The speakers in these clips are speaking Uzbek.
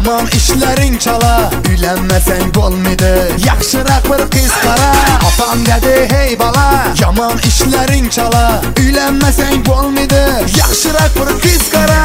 Yaman işlerin çala, üylənməsən olmaydı. Yaxşıraq bir qız qara. Apam dedi hey bala, yaman işlerin çala, üylənməsən olmaydı. Yaxşıraq bir qız qara.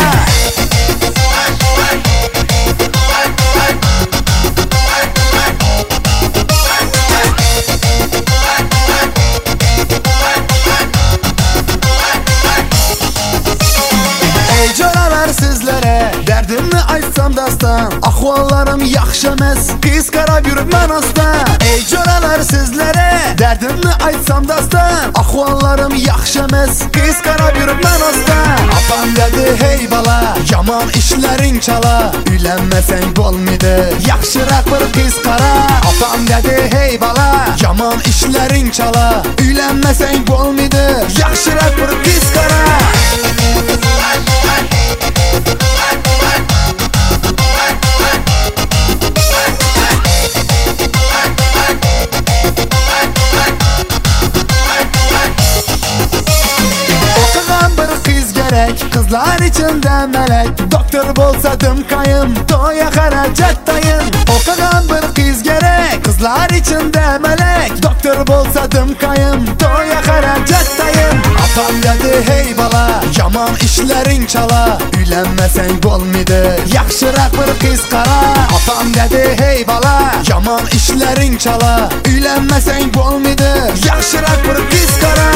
Ey canalar sizlere, derdimni aytsam dastan, ahvallarım yaxşı emas, qız qara yürüb mən astan. Ey canalar sizlere, derdimni aytsam dastan, ahvallarım yaxşı emas, qız qara yürüb mən astan. Apam dedi hey bala, yaman işlerin çala, üylənməsən olmaydı. Yaxşıraq bir qız qara. Apam dedi hey bala, yaman işlerin çala, üylənməsən olmaydı. Yaxşıraq bir qız qara. Kızlar içinde melek, doktor bolsadım kayım, toya xaracattayım. Okugan bir kız gerek, kızlar içinde melek, doktor bolsadım kayım, toya xaracattayım. Apam dedi hey bala, yaman işlerin çala, üylənməsən olmaydı. Yaxşıraq bir kız qara. Apam dedi hey bala, yaman işlerin çala, üylənməsən olmaydı. Yaxşıraq bir kız qara.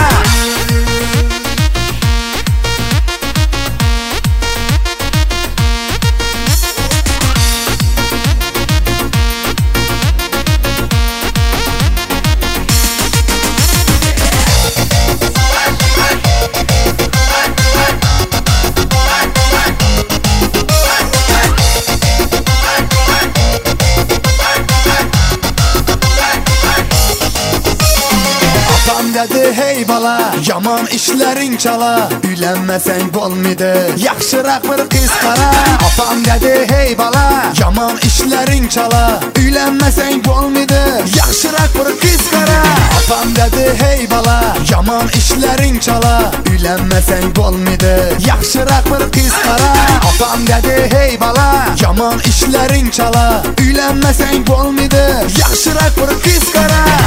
Dedi hey bala, yaman işlerin çala, üylənməsən olmaydı. Yaxşıraq bir qız qara. Apam dedi hey bala, yaman işlerin çala, üylənməsən olmaydı. Yaxşıraq bir qız qara. Apam dedi hey bala, yaman işlerin çala, üylənməsən olmaydı. Yaxşıraq bir qız qara. Apam dedi hey bala, yaman işlerin çala, üylənməsən olmaydı. Yaxşıraq bir qız qara.